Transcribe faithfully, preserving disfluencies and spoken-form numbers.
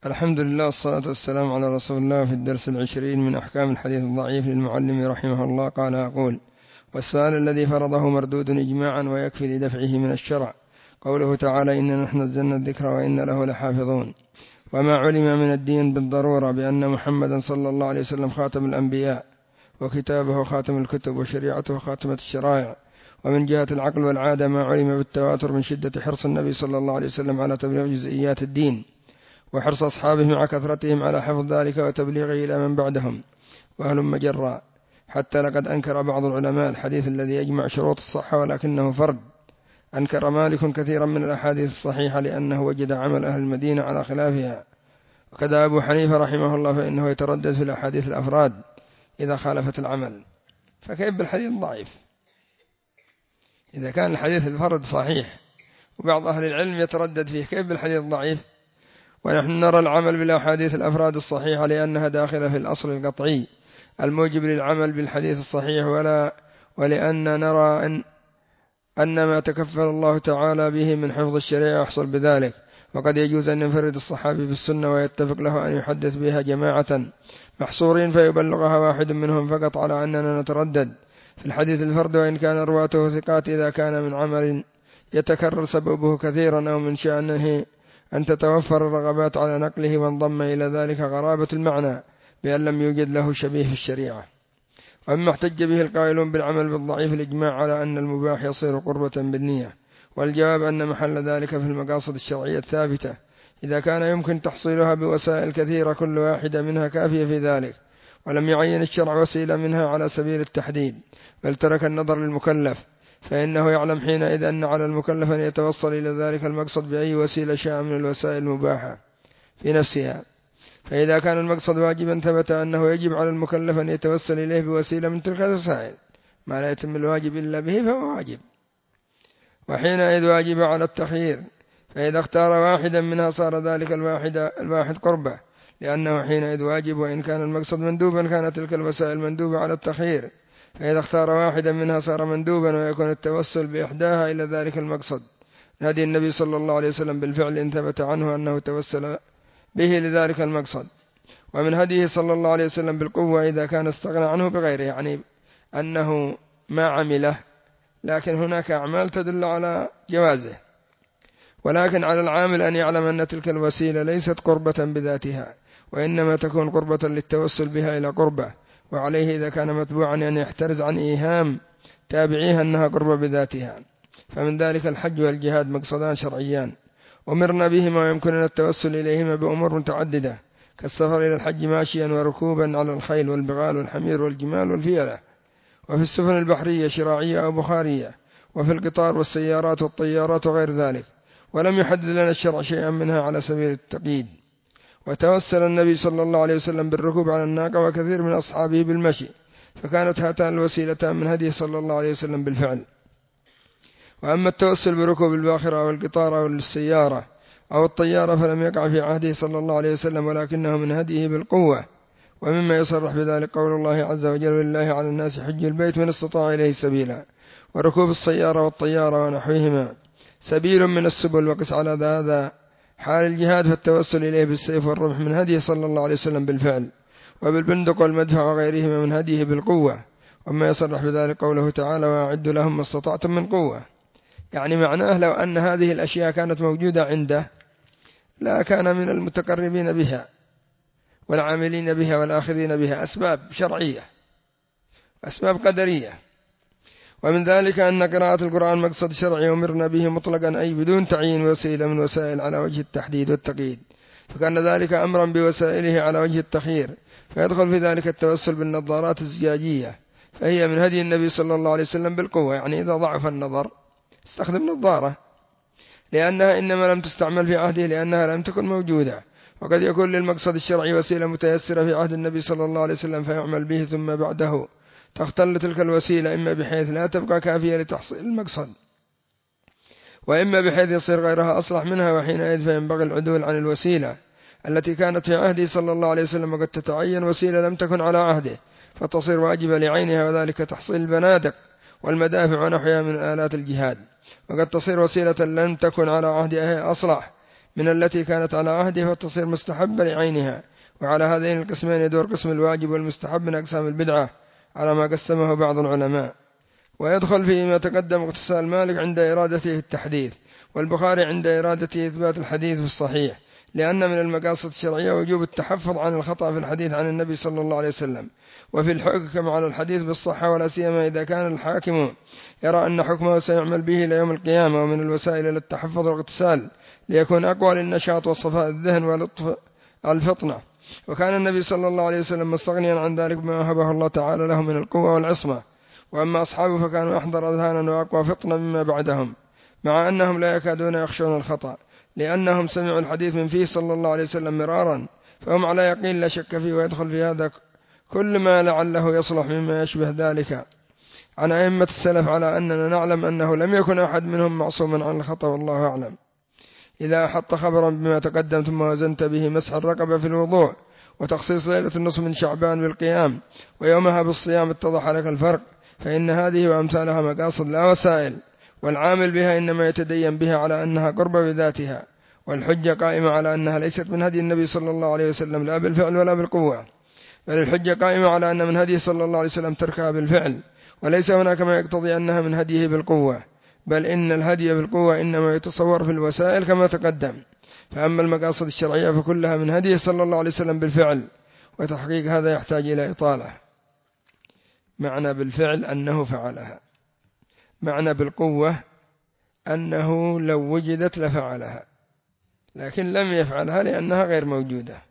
الحمد لله والصلاة والسلام على رسول الله. في الدرس العشرين من أحكام الحديث الضعيف للمعلم رحمه الله قال أقول: والسؤال الذي فرضه مردود إجماعا ويكفي لدفعه من الشرع قوله تعالى: إنا نحن نزلنا الذكر وإن له لحافظون. وما علم من الدين بالضرورة بأن محمدا صلى الله عليه وسلم خاتم الأنبياء وكتابه خاتم الكتب وشريعته خاتمة الشرائع. ومن جهة العقل والعادة ما علم بالتواتر من شدة حرص النبي صلى الله عليه وسلم على تبليغ جزئيات الدين وحرص أصحابه مع كثرتهم على حفظ ذلك وتبليغه إلى من بعدهم وهلم جرا، حتى لقد أنكر بعض العلماء الحديث الذي يجمع شروط الصحة ولكنه فرد. أنكر مالك كثيرا من الأحاديث الصحيحة لأنه وجد عمل أهل المدينة على خلافها، وكذا أبو حنيفة رحمه الله فإنه يتردد في الأحاديث الأفراد إذا خالفت العمل. فكيف بالحديث الضعيف إذا كان الحديث الفرد صحيح وبعض أهل العلم يتردد فيه؟ كيف بالحديث الضعيف؟ ونحن نرى العمل بالأحاديث الأفراد الصحيحة لأنها داخلة في الأصل القطعي الموجب للعمل بالحديث الصحيح، ولا ولأن نرى أن, أن ما تكفل الله تعالى به من حفظ الشريعة يحصل بذلك. وقد يجوز أن ينفرد الصحابي بالسنة ويتفق له أن يحدث بها جماعة محصورين فيبلغها واحد منهم فقط، على أننا نتردد في الحديث الفرد وإن كان رواته ثقات إذا كان من عمل يتكرر سببه كثيرا أو من شأنه أن تتوفر الرغبات على نقله، وانضم إلى ذلك غرابة المعنى بأن لم يوجد له شبيه في الشريعة. ومما احتج به القائلون بالعمل بالضعيف الإجماع على أن المباح يصير قربة بالنية، والجواب أن محل ذلك في المقاصد الشرعية الثابتة إذا كان يمكن تحصيلها بوسائل كثيرة كل واحدة منها كافية في ذلك، ولم يعين الشرع وسيلة منها على سبيل التحديد بل ترك النظر للمكلف، فإنه يعلم حينئذ أن على المكلف أن يتوصل إلى ذلك المقصد بأي وسيلة شاء من الوسائل المباحة في نفسها. فإذا كان المقصد واجبا ثبت أنه يجب على المكلف أن يتوسل إليه بوسيلة من تلك الوسائل، ما لا يتم الواجب إلا به فهو واجب، وحينئذ واجب على التخيير، فإذا اختار واحدا منها صار ذلك الواحد الواحد قربة لأنه حينئذ واجب، وإن كان المقصد مندوبا كانت تلك الوسائل مندوبة على التخيير، فإذا اختار واحدا منها صار مندوبا ويكون التوسل بإحداها إلى ذلك المقصد. هدي النبي صلى الله عليه وسلم بالفعل إن ثبت عنه أنه توسل به لذلك المقصد، ومن هديه صلى الله عليه وسلم بالقوة إذا كان استغنى عنه بغيره، يعني أنه ما عمله، لكن هناك أعمال تدل على جوازه، ولكن على العامل أن يعلم أن تلك الوسيلة ليست قربة بذاتها وإنما تكون قربة للتوسل بها إلى قربة، وعليه إذا كان متبوعا أن يحترز عن إيهام تابعيها أنها قربة بذاتها. فمن ذلك الحج والجهاد مقصدان شرعيان أمرنا بهما ويمكننا التوسل إليهما بأمور متعددة، كالسفر إلى الحج ماشيا وركوبا على الخيل والبغال والحمير والجمال والفيلة، وفي السفن البحرية شراعية أو بخارية، وفي القطار والسيارات والطيارات وغير ذلك، ولم يحدد لنا الشرع شيئا منها على سبيل التقييد. وتوسل النبي صلى الله عليه وسلم بالركوب على الناقة وكثير من أصحابه بالمشي، فكانت هاتان الوسيلتان من هديه صلى الله عليه وسلم بالفعل. وأما التوسل بركوب الباخرة أو القطار أو السيارة أو الطيارة فلم يقع في عهده صلى الله عليه وسلم، ولكنه من هديه بالقوة، ومما يصرح بذلك قول الله عز وجل: ولله على الناس حج البيت من استطاع إليه سبيلا. وركوب السيارة والطيارة ونحوهما سبيل من السبل، وقس على هذا حال الجهاد فالتوسل إليه بالسيف والرمح من هديه صلى الله عليه وسلم بالفعل، وبالبندق والمدفع وغيرهما من هديه بالقوة، وما يصرح بذلك قوله تعالى: وأعدوا لهم ما استطعتم من قوة. يعني معناه لو أن هذه الأشياء كانت موجودة عنده لا كان من المتقربين بها والعاملين بها والآخذين بها، أسباب شرعية أسباب قدرية. ومن ذلك أن قراءة القرآن مقصد شرعي أمرنا به مطلقا، أي بدون تعيين وسيلة من وسائل على وجه التحديد والتقييد، فكان ذلك أمرا بوسائله على وجه التخيير، فيدخل في ذلك التوسل بالنظارات الزجاجية، فهي من هدي النبي صلى الله عليه وسلم بالقوة، يعني إذا ضعف النظر استخدم نظارة، لأنها إنما لم تستعمل في عهده لأنها لم تكن موجودة. وقد يكون للمقصد الشرعي وسيلة متيسرة في عهد النبي صلى الله عليه وسلم فيعمل به، ثم بعده تختل تلك الوسيلة إما بحيث لا تبقى كافية لتحصيل المقصد، وإما بحيث يصير غيرها أصلح منها، وحينئذ فينبغي العدول عن الوسيلة التي كانت في عهده صلى الله عليه وسلم، وقد تتعين وسيلة لم تكن على عهده فتصير واجبة لعينها، وذلك تحصيل البنادق والمدافع ونحوها من آلات الجهاد، وقد تصير وسيلة لم تكن على عهده أصلح من التي كانت على عهده فتصير مستحبة لعينها. وعلى هذين القسمين يدور قسم الواجب والمستحب من أقسام البدعة على ما قسمه بعض العلماء. ويدخل فيما تقدم اغتسال مالك عند إرادته التحديث، والبخاري عند إرادته إثبات الحديث في الصحيح، لأن من المقاصد الشرعية وجوب التحفظ عن الخطأ في الحديث عن النبي صلى الله عليه وسلم. وفي الحكم على الحديث بالصحة، ولا سيما إذا كان الحاكم يرى أن حكمه سيعمل به إلى يوم القيامة. ومن الوسائل للتحفظ والاغتسال ليكون أقوى للنشاط وصفاء الذهن ولطف الفطنة. وكان النبي صلى الله عليه وسلم مستغنيا عن ذلك بما وهبه الله تعالى له من القوة والعصمة. وأما أصحابه فكانوا أحضر أذهانا وأقوى فطنة مما بعدهم، مع أنهم لا يكادون يخشون الخطأ، لأنهم سمعوا الحديث من فيه صلى الله عليه وسلم مرارا، فهم على يقين لا شك فيه. ويدخل في هذا كل ما لعله يصلح مما يشبه ذلك عن أئمة السلف، على أننا نعلم أنه لم يكن أحد منهم معصوما عن الخطأ، والله أعلم. إذا أحط خبرا بما تقدم ثم وزنت به مسح الرقبة في الوضوء، وتخصيص ليلة النصف من شعبان بالقيام، ويومها بالصيام، اتضح لك الفرق. فإن هذه وأمثالها مقاصد لا وسائل، والعامل بها إنما يتدين بها على أنها قربة بذاتها، والحجة قائمة على أنها ليست من هدي النبي صلى الله عليه وسلم لا بالفعل ولا بالقوة، بل الحجة قائمة على أن من هديه صلى الله عليه وسلم تركها بالفعل، وليس هناك ما يقتضي أنها من هديه بالقوة، بل إن الهدي بالقوة إنما يتصور في الوسائل كما تقدم. فأما المقاصد الشرعية فكلها من هديه صلى الله عليه وسلم بالفعل، وتحقيق هذا يحتاج إلى إطالة. معنى بالفعل أنه فعلها، معنى بالقوة أنه لو وجدت لفعلها، لكن لم يفعلها لأنها غير موجودة.